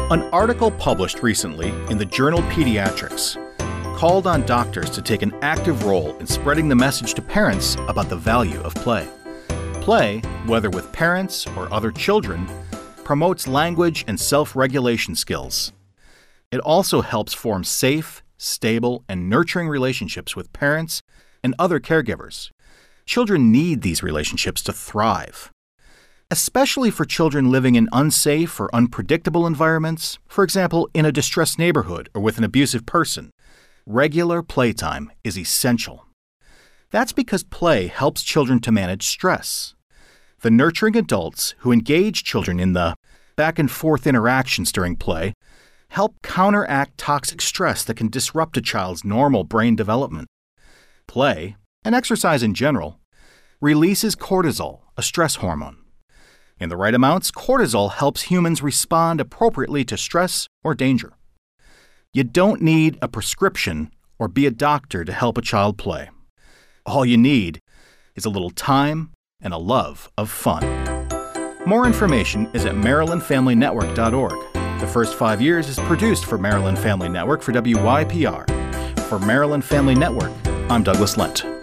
An article published recently in the journal Pediatrics called on doctors to take an active role in spreading the message to parents about the value of play. Play, whether with parents or other children, promotes language and self-regulation skills. It also helps form safe, stable, and nurturing relationships with parents and other caregivers. Children need these relationships to thrive. Especially for children living in unsafe or unpredictable environments, for example, in a distressed neighborhood or with an abusive person, regular playtime is essential. That's because play helps children to manage stress. The nurturing adults who engage children in the back-and-forth interactions during play help counteract toxic stress that can disrupt a child's normal brain development. Play, and exercise in general, releases cortisol, a stress hormone. In the right amounts, cortisol helps humans respond appropriately to stress or danger. You don't need a prescription or be a doctor to help a child play. All you need is a little time and a love of fun. More information is at MarylandFamilyNetwork.org. The First 5 Years is produced for Maryland Family Network for WYPR. For Maryland Family Network, I'm Douglas Lent.